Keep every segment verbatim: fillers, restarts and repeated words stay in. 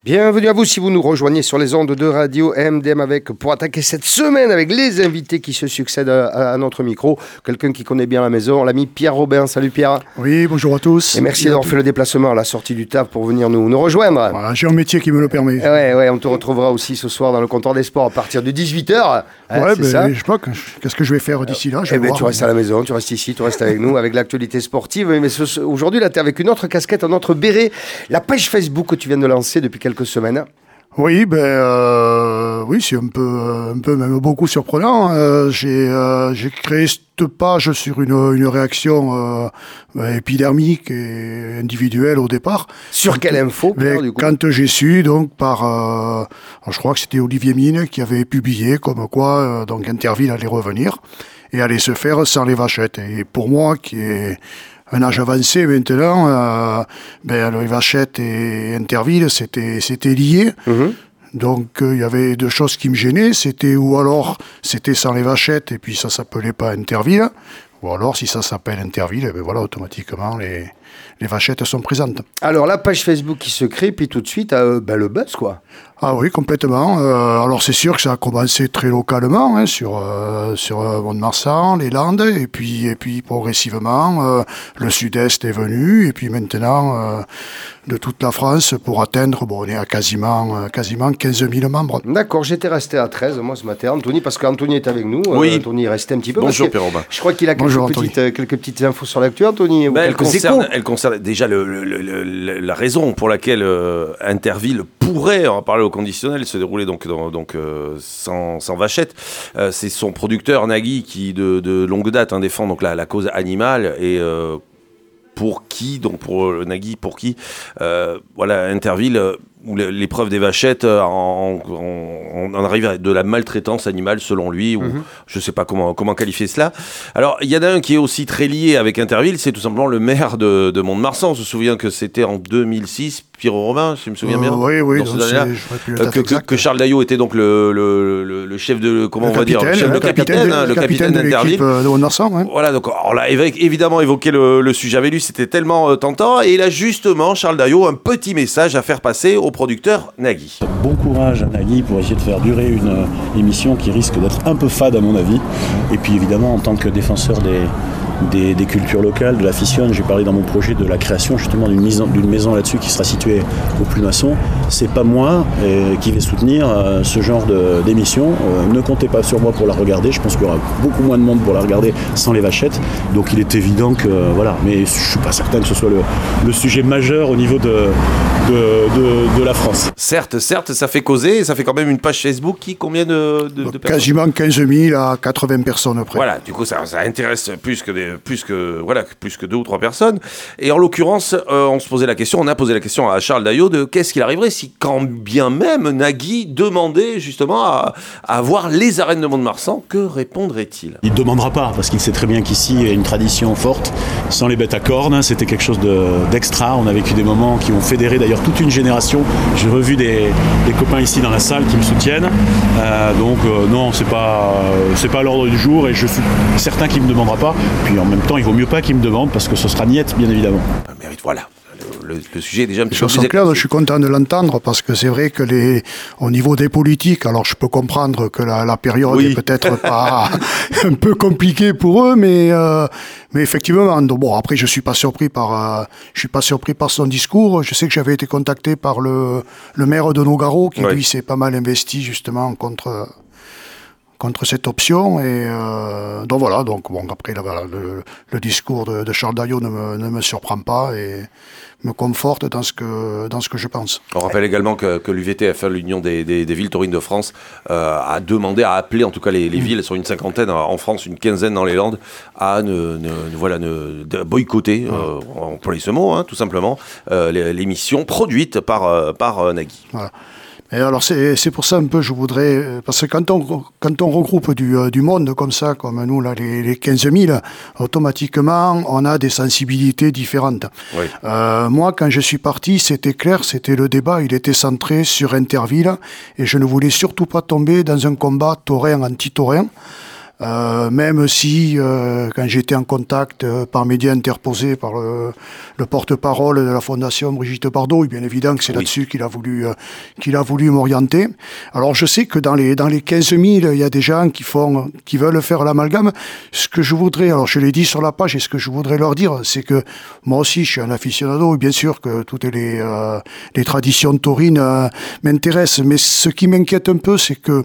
Bienvenue à vous si vous nous rejoignez sur les ondes de radio M D M avec, pour attaquer cette semaine avec les invités qui se succèdent à, à notre micro. Quelqu'un qui connaît bien la maison, l'ami Pierre Robin. Salut Pierre. Oui, bonjour à tous. Et merci d'avoir fait le déplacement à la sortie du taf pour venir nous, nous rejoindre. Voilà, j'ai un métier qui me le permet. Ouais, ouais, on te retrouvera aussi ce soir dans le comptoir des sports à partir de dix-huit heures. Ouais, ouais ben, ça. Je sais pas, qu'est-ce que je vais faire d'ici là. Je vais eh ben, voir, tu restes mais... à la maison, tu restes ici, tu restes avec nous, avec l'actualité sportive. Mais ce, aujourd'hui, là, tu es avec une autre casquette, un autre béret. La page Facebook que tu viens de lancer depuis quelques semaines. Oui, ben euh, oui, c'est un peu, un peu même beaucoup surprenant. Euh, j'ai, euh, j'ai créé cette page sur une, une réaction euh, épidermique et individuelle au départ. Sur quelle info, Pierre, du coup ? Quand j'ai su, donc par, euh, je crois que c'était Olivier Mine qui avait publié comme quoi euh, donc Interville allait revenir et allait se faire sans les vachettes. Et pour moi, qui est un âge avancé maintenant, euh, ben, les vachettes et Interville, c'était, c'était lié. Mmh. Donc, il euh, y avait deux choses qui me gênaient. C'était ou alors, c'était sans les vachettes et puis ça s'appelait pas Interville. Ou alors, si ça s'appelle Interville, ben voilà, automatiquement, les, les vachettes sont présentes. Alors, la page Facebook qui se crée, puis tout de suite, euh, ben, le buzz, quoi. Ah oui, complètement. Euh, alors c'est sûr que ça a commencé très localement, hein, sur euh, sur euh, Mont-de-Marsan, les Landes, et puis et puis progressivement euh, le Sud-Est est venu, et puis maintenant euh, de toute la France pour atteindre, bon, on est à quasiment euh, quasiment quinze mille membres. D'accord, j'étais resté à treize moi ce matin, Anthony, parce qu'Anthony est avec nous. Oui. Euh, Anthony est resté un petit peu. Bonjour Pierre Robin. Je crois qu'il a quelques Bonjour, petites euh, quelques petites infos sur l'actu, Anthony. Ben, elle, concerne, échos. elle concerne déjà le, le, le, le, la raison pour laquelle euh, Interville pourrait, on va parler au conditionnel, se dérouler donc, dans, donc euh, sans, sans vachette. Euh, c'est son producteur Nagui qui de, de longue date hein, défend donc la, la cause animale et euh, pour qui, donc pour euh, Nagui, pour qui, euh, voilà, Interville, euh, où l'épreuve des vachettes, euh, on, on, on arrive à de la maltraitance animale selon lui, ou mm-hmm. je ne sais pas comment, comment qualifier cela. Alors, il y en a un qui est aussi très lié avec Interville, c'est tout simplement le maire de, de Mont-de-Marsan. On se souvient que c'était en deux mille six, Pierre Robin, si je me souviens bien. Euh, oui, oui, donc euh, que, que, que Charles Daillot était donc le, le, le, le chef de, comment le on va dire, le, chef, le, le capitaine, capitaine, le capitaine, capitaine d'Interville. de Mont-de-Marsan. Ouais. Voilà, donc on l'a évidemment évoqué le, le sujet avec lui, c'était tellement euh, tentant, et il a justement, Charles Daillot, un petit message à faire passer au producteur Nagui. Bon courage à Nagui pour essayer de faire durer une euh, émission qui risque d'être un peu fade à mon avis. Et puis évidemment, en tant que défenseur des, des, des cultures locales, de la fissionne, j'ai parlé dans mon projet de la création justement d'une, mise en, d'une maison là-dessus qui sera située au Plumasson. C'est pas moi euh, qui vais soutenir euh, ce genre de, d'émission. Euh, ne comptez pas sur moi pour la regarder. Je pense qu'il y aura beaucoup moins de monde pour la regarder sans les vachettes. Donc il est évident que euh, voilà. Mais je suis pas certain que ce soit le, le sujet majeur au niveau de, de, de, de la France. Certes, certes, ça fait causer, et ça fait quand même une page Facebook qui, combien de, de, de personnes ? Quasiment quinze mille à quatre-vingts personnes près. Voilà, du coup, ça, ça intéresse plus que, des, plus, que, voilà, plus que deux ou trois personnes. Et en l'occurrence, euh, on se posait la question, on a posé la question à Charles Daillot de qu'est-ce qu'il arriverait si, quand bien même, Nagui demandait justement à, à avoir les arènes de Mont-de-Marsan, que répondrait-il ? Il ne demandera pas, parce qu'il sait très bien qu'ici, il y a une tradition forte. Sans les bêtes à cornes, c'était quelque chose de, d'extra. On a vécu des moments qui ont fédéré d'ailleurs toute une génération. J'ai revu des, des copains ici dans la salle qui me soutiennent. Euh, donc euh, non, c'est pas, euh, c'est pas à l'ordre du jour et je suis certain qu'il ne me demandera pas. Puis en même temps, il vaut mieux pas qu'il me demande parce que ce sera niette, bien évidemment. Ah, mérite, voilà. Le, le, le sujet est déjà un petit peu plus clair, je suis content de l'entendre parce que c'est vrai que les, au niveau des politiques, alors je peux comprendre que la, la période oui. est peut-être pas un peu compliquée pour eux, mais euh, mais effectivement, bon après je suis pas surpris par euh, je suis pas surpris par son discours. Je sais que j'avais été contacté par le le maire de Nogaro qui oui. lui s'est pas mal investi justement contre contre cette option et euh, donc voilà donc bon après là, voilà, le, le discours de, de Charles Daillot ne me, ne me surprend pas et me conforte dans ce que dans ce que je pense. On rappelle également que, que l'U V T F, l'Union des, des, des villes taurines de France, euh, a demandé, a appelé en tout cas les, les mmh. villes, elles sont une cinquantaine en France, une quinzaine dans les Landes, à ne, ne, voilà ne de boycotter, mmh. euh, on emploie ce mot hein, tout simplement, euh, l'émission produite par euh, par euh, Nagui. Voilà. Et alors c'est, c'est pour ça un peu je voudrais, parce que quand on, quand on regroupe du, du monde comme ça, comme nous là les, les quinze mille, automatiquement on a des sensibilités différentes. Oui. Euh, moi quand je suis parti c'était clair, c'était le débat, il était centré sur Interville et je ne voulais surtout pas tomber dans un combat taurin anti-taurin. Euh, même si, euh, quand j'étais en contact euh, par médias interposés par le, le porte-parole de la Fondation Brigitte Bardot, bien évident que c'est oui. là-dessus qu'il a voulu, euh, qu'il a voulu m'orienter. Alors je sais que dans les, dans les quinze mille, il y a des gens qui font, qui veulent faire l'amalgame. Ce que je voudrais, alors je l'ai dit sur la page, et ce que je voudrais leur dire, c'est que moi aussi je suis un aficionado, et bien sûr que toutes les, euh, les traditions taurines euh, m'intéressent, mais ce qui m'inquiète un peu, c'est que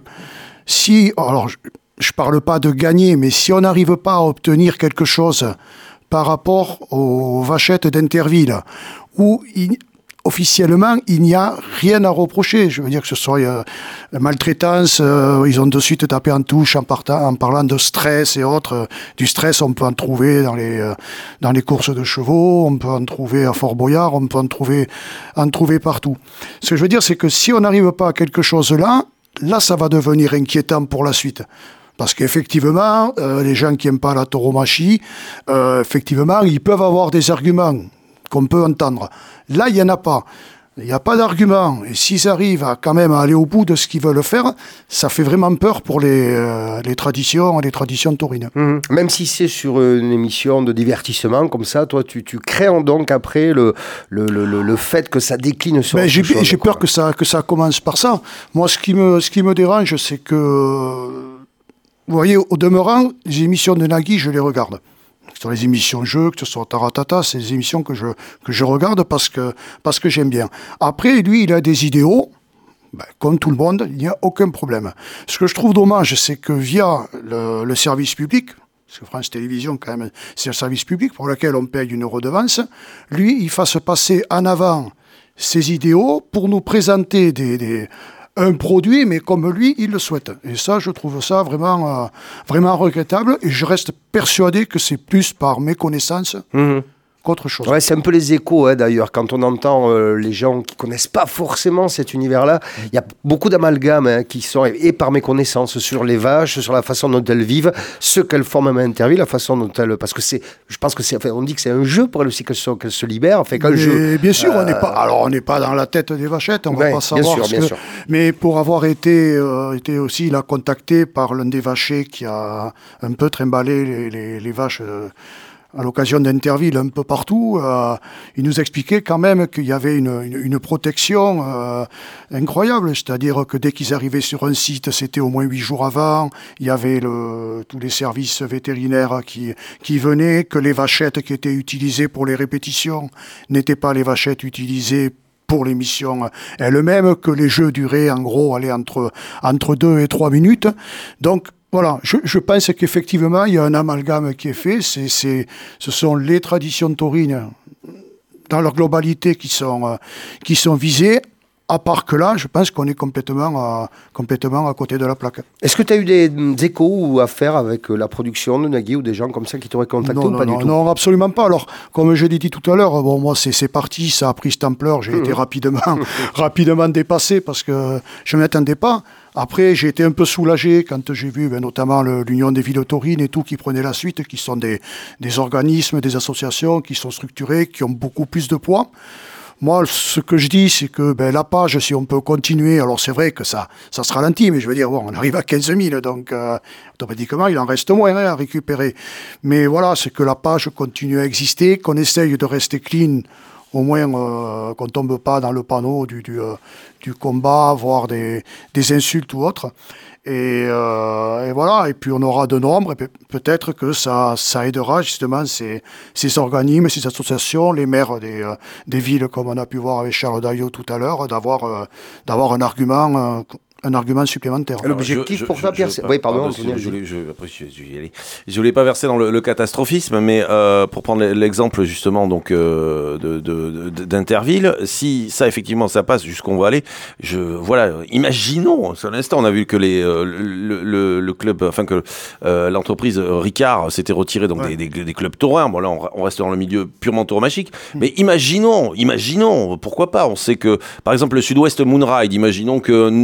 si, alors je, je parle pas de gagner, mais si on n'arrive pas à obtenir quelque chose par rapport aux vachettes d'Interville, où il, officiellement il n'y a rien à reprocher, je veux dire que ce soit euh, la maltraitance, euh, ils ont de suite tapé en touche en, partant, en parlant de stress et autres. Du stress, on peut en trouver dans les, euh, dans les courses de chevaux, on peut en trouver à Fort-Boyard, on peut en trouver, en trouver partout. Ce que je veux dire, c'est que si on n'arrive pas à quelque chose là, là ça va devenir inquiétant pour la suite. Parce qu'effectivement, euh, les gens qui n'aiment pas la tauromachie, euh, effectivement, ils peuvent avoir des arguments qu'on peut entendre. Là, il n'y en a pas. Il n'y a pas d'argument. Et s'ils arrivent à quand même à aller au bout de ce qu'ils veulent faire, ça fait vraiment peur pour les, euh, les traditions, les traditions taurines. Mmh. Même si c'est sur une émission de divertissement comme ça, toi, tu, tu crains donc après le, le, le, le, le fait que ça décline sur ben, autre j'ai, chose. J'ai peur que ça, que ça commence par ça. Moi, ce qui me, ce qui me dérange, c'est que... Vous voyez, au demeurant, les émissions de Nagui, je les regarde. Sur les émissions jeux, que ce soit Taratata, c'est des émissions que je, que je regarde parce que, parce que j'aime bien. Après, lui, il a des idéaux. Ben, comme tout le monde, il n'y a aucun problème. Ce que je trouve dommage, c'est que via le, le service public, parce que France Télévisions, quand même, c'est un service public pour lequel on paye une redevance, lui, il fasse passer en avant ses idéaux pour nous présenter des... des un produit, mais comme lui, il le souhaite. Et ça, je trouve ça vraiment, euh, vraiment regrettable. Et je reste persuadé que c'est plus par méconnaissance mmh. qu'autre chose. Ouais, c'est un peu les échos, hein, d'ailleurs. Quand on entend euh, les gens qui ne connaissent pas forcément cet univers-là, il y a beaucoup d'amalgames hein, qui sont, et par méconnaissance, sur les vaches, sur la façon dont elles vivent, ce qu'elles font même à Interville, la façon dont elles... Parce que c'est... Je pense que c'est... Enfin, on dit que c'est un jeu pour elles aussi qu'elles se, qu'elles se libèrent. Enfin, qu'un jeu, bien sûr, euh... on n'est pas... Alors, on n'est pas dans la tête des vachettes, on ne ouais, va pas savoir... Bien sûr, bien que... sûr. Mais pour avoir été, euh, été aussi là, contacté par l'un des vachers qui a un peu trimballé les, les, les vaches... Euh, à l'occasion d'Interville un peu partout, euh, il nous expliquait quand même qu'il y avait une, une, une protection euh, incroyable, c'est-à-dire que dès qu'ils arrivaient sur un site, c'était au moins huit jours avant, il y avait le, tous les services vétérinaires qui, qui venaient, que les vachettes qui étaient utilisées pour les répétitions n'étaient pas les vachettes utilisées pour l'émission elle-même, que les jeux duraient en gros allaient entre, entre deux et trois minutes. Donc, voilà, je, je pense qu'effectivement, il y a un amalgame qui est fait. C'est, c'est, ce sont les traditions taurines dans leur globalité qui sont, euh, qui sont visées. À part que là, je pense qu'on est complètement, euh, complètement à côté de la plaque. Est-ce que tu as eu des, des échos ou affaires avec la production de Nagui ou des gens comme ça qui t'auraient contacté non, ou non, pas non, du tout? Non, absolument pas. Alors, comme je l'ai dit tout à l'heure, bon, moi, c'est, c'est parti, ça a pris cette ampleur. J'ai mmh. été rapidement, rapidement dépassé parce que je ne m'attendais pas. Après, j'ai été un peu soulagé quand j'ai vu ben, notamment le, l'Union des villes taurines et tout qui prenait la suite, qui sont des, des organismes, des associations qui sont structurés, qui ont beaucoup plus de poids. Moi, ce que je dis, c'est que ben, la page, si on peut continuer, alors c'est vrai que ça, ça se ralentit, mais je veux dire, bon, on arrive à quinze mille, donc euh, automatiquement, il en reste moins hein, à récupérer. Mais voilà, c'est que la page continue à exister, qu'on essaye de rester clean, au moins euh, qu'on ne tombe pas dans le panneau du, du, euh, du combat, voire des, des insultes ou autres. Et, euh, et voilà, et puis on aura de nombre, et pe- peut-être que ça, ça aidera justement ces, ces organismes, ces associations, les maires des, euh, des villes, comme on a pu voir avec Charles Daillot tout à l'heure, d'avoir, euh, d'avoir un argument... Euh, un argument supplémentaire. L'objectif je, pour je, ça, Pierre, je, c'est... Oui, pardon. pardon je, je, je, après, je, je, je, je voulais pas verser dans le, le catastrophisme, mais euh, pour prendre l'exemple justement donc euh, de, de, de, d'Interville, si ça effectivement ça passe jusqu'où on va aller, je voilà, imaginons, sur l'instant on a vu que les euh, le, le, le club, enfin que euh, l'entreprise Ricard s'était retirée donc ouais. des, des, des clubs taurins. Bon là on, on reste dans le milieu purement tauromachique, mmh. mais imaginons, imaginons, pourquoi pas. On sait que par exemple le Sud-Ouest Moonride, imaginons que notre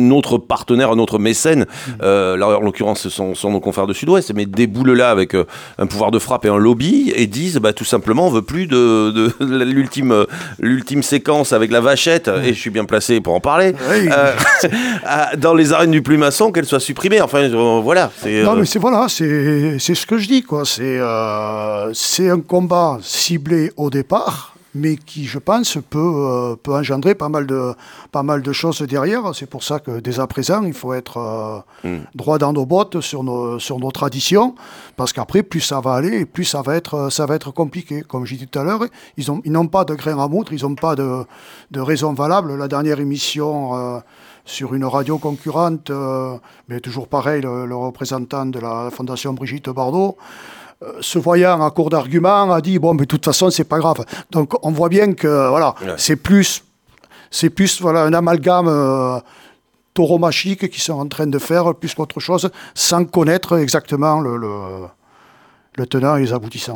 partenaire, un autre mécène, euh, là en l'occurrence ce sont, sont nos confrères de Sud-Ouest, mais déboulent là avec euh, un pouvoir de frappe et un lobby et disent bah, tout simplement on veut plus de, de, de l'ultime, l'ultime séquence avec la vachette, mmh. et je suis bien placé pour en parler, oui. euh, dans les arènes du Plumasson, qu'elle soit supprimée. Enfin euh, voilà. C'est, non euh... mais c'est, voilà, c'est, c'est ce que je dis, quoi. C'est, euh, c'est un combat ciblé au départ, mais qui, je pense, peut, euh, peut engendrer pas mal, de, pas mal de choses derrière. C'est pour ça que, dès à présent, il faut être euh, mm. droit dans nos bottes sur nos, sur nos traditions, parce qu'après, plus ça va aller, plus ça va être, ça va être compliqué. Comme je disais tout à l'heure, ils, ont, ils n'ont pas de grain à moudre, ils n'ont pas de, de raison valable. La dernière émission... Euh, sur une radio concurrente, euh, mais toujours pareil, le, le représentant de la Fondation Brigitte Bardot, euh, se voyant à court d'arguments, a dit bon, mais de toute façon, c'est pas grave. Donc, on voit bien que voilà, ouais. c'est plus, c'est plus voilà, un amalgame euh, tauromachique qu'ils sont en train de faire, plus qu'autre chose, sans connaître exactement le, le, le tenant et les aboutissants.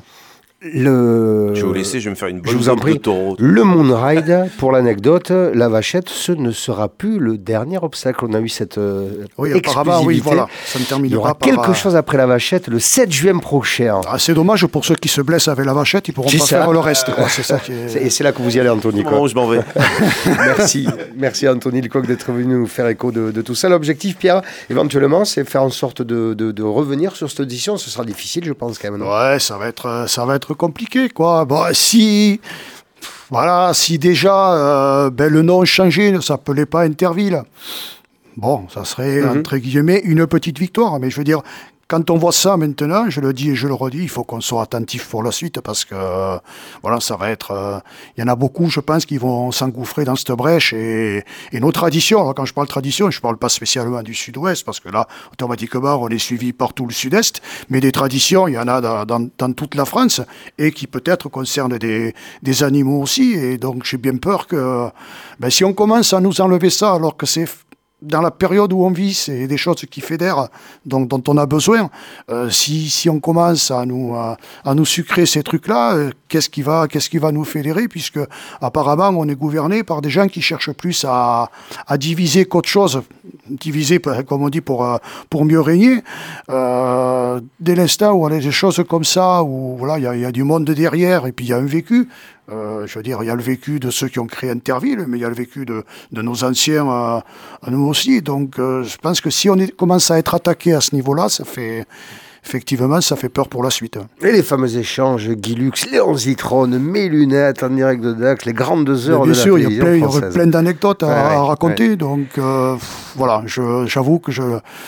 Le... Je vais vous laisser, je vais me faire une bonne je vous en prie. de taureau. Le Moonride, pour l'anecdote, la vachette, ce ne sera plus le dernier obstacle. On a eu cette euh, oui, exclusivité. Oui, voilà. Ça ne termine Il y aura pas quelque par... chose après la vachette le sept juin prochain. Ah, c'est dommage pour ceux qui se blessent avec la vachette, ils pourront c'est pas ça. faire le reste. Quoi. C'est ça qui est... c'est, et c'est là que vous y allez, Anthony. Quoi. Bon, je m'en vais. Merci, merci Anthony Lecoq d'être venu nous faire écho de, de tout ça. L'objectif, Pierre, éventuellement, c'est faire en sorte de, de, de revenir sur cette audition. Ce sera difficile, je pense, quand même. Non ouais, ça va être, ça va être compliqué, quoi. Bon, si, voilà, si déjà euh, ben, le nom changé ne s'appelait pas Interville, bon, ça serait, mm-hmm. entre guillemets, une petite victoire. Mais je veux dire, quand on voit ça maintenant, je le dis et je le redis, il faut qu'on soit attentif pour la suite parce que, euh, voilà, ça va être... Il euh, y en a beaucoup, je pense, qui vont s'engouffrer dans cette brèche et, et nos traditions. Alors, quand je parle tradition, je ne parle pas spécialement du Sud-Ouest parce que là, automatiquement, on est suivi par tout le Sud-Est, mais des traditions, il y en a dans, dans, dans toute la France et qui peut-être concernent des, des animaux aussi. Et donc, j'ai bien peur que ben, si on commence à nous enlever ça alors que c'est... dans la période où on vit, c'est des choses qui fédèrent, donc, dont on a besoin. Euh, si, si on commence à nous, à, à nous sucrer ces trucs-là, euh, qu'est-ce qui va, qu'est-ce qui va nous fédérer, puisque apparemment on est gouverné par des gens qui cherchent plus à, à diviser qu'autre chose, diviser, comme on dit, pour, pour mieux régner. Euh, dès l'instant où on a des choses comme ça, où voilà, il y a, y a du monde derrière, et puis il y a un vécu. Euh, je veux dire, il y a le vécu de ceux qui ont créé Interville, mais il y a le vécu de, de nos anciens à, à nous aussi. Donc, euh, je pense que si on est, commence à être attaqué à ce niveau-là, ça fait... Effectivement, ça fait peur pour la suite. Et les fameux échanges, Guy Lux, Léon Zitrone, mes lunettes en direct de Dax, les grandes heures bien de sûr, la télévision il y a plein, française. Il y aurait plein d'anecdotes à, ouais, ouais, à raconter. Ouais. Donc, euh, voilà, je, j'avoue que je,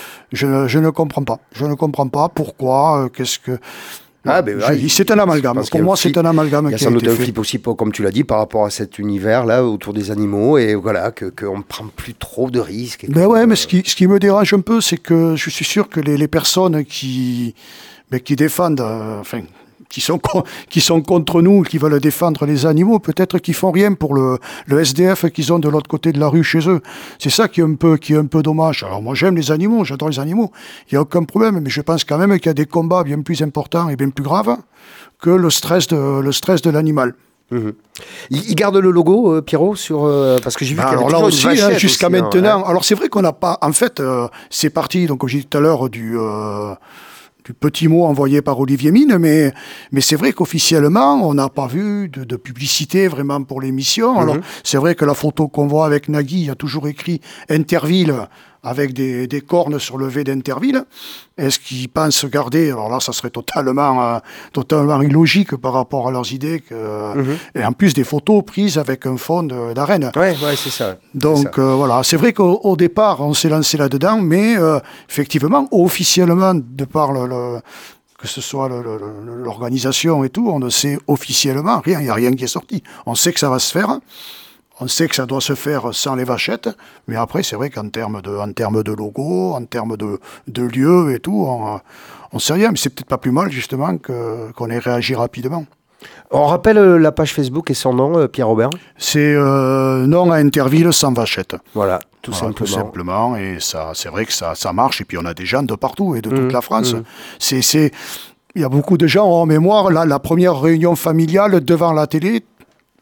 je, je ne comprends pas. Je ne comprends pas pourquoi, euh, qu'est-ce que... Ah, ben, je, ouais, c'est un amalgame. Pour moi, c'est un amalgame. Il y a sans doute un flip aussi, comme tu l'as dit, par rapport à cet univers-là, autour des animaux, et voilà, qu'on que ne prend plus trop de risques. Ben ouais, mais ce qui, ce qui me dérange un peu, c'est que je suis sûr que les, les personnes qui, ben, qui défendent, euh, enfin, qui sont, qui sont contre nous, qui veulent défendre les animaux, peut-être qu'ils font rien pour le, le S D F qu'ils ont de l'autre côté de la rue chez eux. C'est ça qui est un peu, qui est un peu dommage. Alors moi j'aime les animaux, j'adore les animaux, il n'y a aucun problème, mais je pense quand même qu'il y a des combats bien plus importants et bien plus graves que le stress de, le stress de l'animal. Mmh. Il garde le logo, euh, Pierrot, sur, euh, parce que j'ai vu bah qu'il y avait alors là aussi, hein, jusqu'à aussi, maintenant. Hein, ouais. Alors c'est vrai qu'on n'a pas, en fait, euh, c'est parti, donc comme j'ai dit tout à l'heure, du... Euh, du petit mot envoyé par Olivier Mine, mais, mais c'est vrai qu'officiellement, on n'a pas vu de, de publicité vraiment pour l'émission. Mm-hmm. Alors, c'est vrai que la photo qu'on voit avec Nagui, il y a toujours écrit Interville avec des, des cornes sur le V d'Interville. Est-ce qu'ils pensent garder? Alors là, ça serait totalement, euh, totalement illogique par rapport à leurs idées. Que, mm-hmm. Et en plus, des photos prises avec un fond de, d'arène. Oui, ouais, c'est ça. Donc c'est ça. Euh, voilà, c'est vrai qu'au au départ, on s'est lancé là-dedans, mais euh, effectivement, officiellement, de par le, le que ce soit le, le, l'organisation et tout, on ne sait officiellement rien, il n'y a rien qui est sorti. On sait que ça va se faire. On sait que ça doit se faire sans les vachettes, mais après, c'est vrai qu'en termes de, en termes de logo, en termes de, de lieu et tout, on ne sait rien. Mais c'est peut-être pas plus mal, justement, que, qu'on ait réagi rapidement. On rappelle la page Facebook et son nom, Pierre Robert. C'est euh, non à Interville sans vachette. Voilà, tout voilà, simplement. Tout simplement, et ça, c'est vrai que ça, ça marche, et puis on a des gens de partout et de toute mmh, la France. Mmh. C'est, c'est, il y a beaucoup de gens en mémoire, là, la première réunion familiale devant la télé,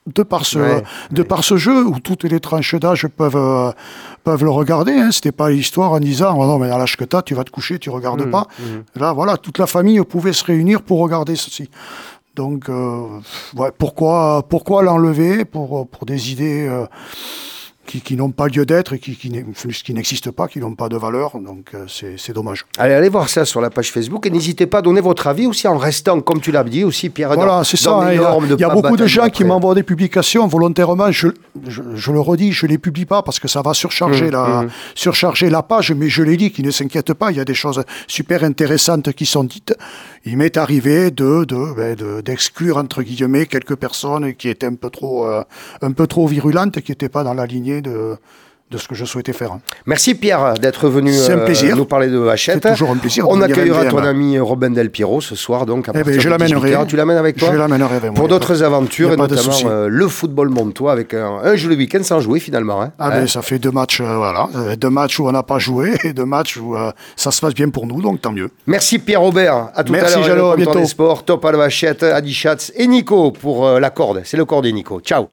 de par ce, ouais, de ouais. par ce jeu où toutes les tranches d'âge peuvent, euh, peuvent le regarder. Hein. C'était pas l'histoire en disant oh non mais à l'âge que t'as, tu vas te coucher, tu regardes mmh, pas. Mmh. Là voilà, toute la famille pouvait se réunir pour regarder ceci. Donc euh, ouais, pourquoi, pourquoi l'enlever pour, pour des idées euh, qui, qui n'ont pas lieu d'être et qui, qui, qui n'existent pas, qui n'ont pas de valeur. Donc euh, c'est, c'est dommage. Allez, allez voir ça sur la page Facebook et n'hésitez pas à donner votre avis aussi en restant, comme tu l'as dit aussi, Pierre. Voilà, dans, c'est ça. Hein, il y a, il y a beaucoup de gens après. qui m'envoient des publications volontairement. Je, je, je le redis, je ne les publie pas parce que ça va surcharger, mmh, la, mmh. surcharger la page. Mais je l'ai dit, qu'ils ne s'inquiètent pas. Il y a des choses super intéressantes qui sont dites. Il m'est arrivé de, de, ben de, d'exclure, entre guillemets, quelques personnes qui étaient un peu trop, euh, un peu trop virulentes, qui n'étaient pas dans la lignée de, de ce que je souhaitais faire. Merci Pierre d'être venu euh, nous parler de Hachette. C'est toujours un plaisir. On accueillera ton ami Robin Del Piero ce soir, donc à eh partir ben, je de dix-huit heures. Tu l'amènes avec toi? Je l'amènerai avec moi. Pour d'autres aventures, et notamment euh, le football montois avec un, un joli week-end sans jouer finalement. Hein. Ah hein ben, ça fait deux matchs, euh, voilà, deux matchs où on n'a pas joué et deux matchs où euh, ça se passe bien pour nous, donc tant mieux. Merci Pierre Robert. À tout Merci, à l'heure. Merci Jalo, à bientôt. Sport, Top à la Hachette, Adi Schatz et Nico pour euh, la corde. C'est le corde et Nico. Ciao.